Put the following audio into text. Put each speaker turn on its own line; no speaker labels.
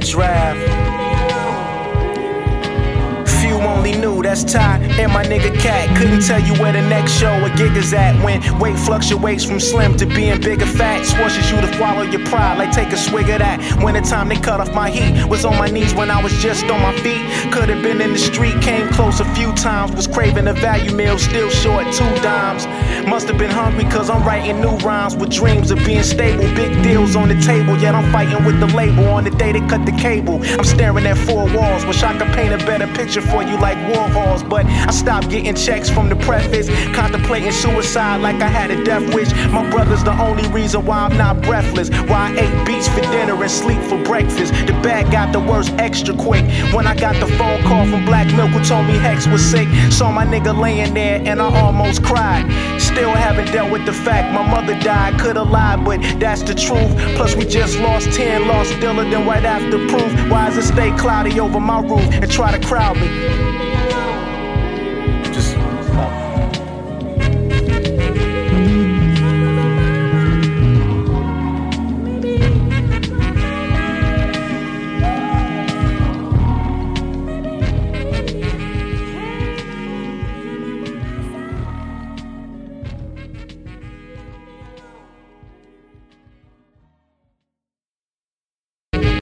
draft. Few only knew that's Ty and my nigga Cat. Couldn't tell you where the next show or gig is at when weight fluctuates from slim to being bigger fat. Forces you to follow your pride, like take a swig of that. When the time they cut off my heat, was on my knees when I was just on my feet. Could've been in the street, came close a few times. Was craving a value meal, still short 2 dimes. Must've been hungry cause I'm writing new rhymes with dreams of being stable. Big deals on the table, yet I'm fighting with the label. On the day they cut the cable, I'm staring at 4 walls. Wish I could paint a better picture for you like war halls, but I stopped getting checks from the preface. Contemplating suicide like I had a death wish. My brother's the only reason why I'm not breathless. Why I ate beets for dinner and sleep for breakfast. The bag got the worst extra quick. When I got the phone call from Black Milk who told me Hex was sick. Saw my nigga laying there and I almost cried. Still haven't dealt with the fact my mother died. Could've lied, but that's the truth. Plus we just lost 10, lost Dilla, then right after proof. Why does it stay cloudy over my roof and try to crowd me?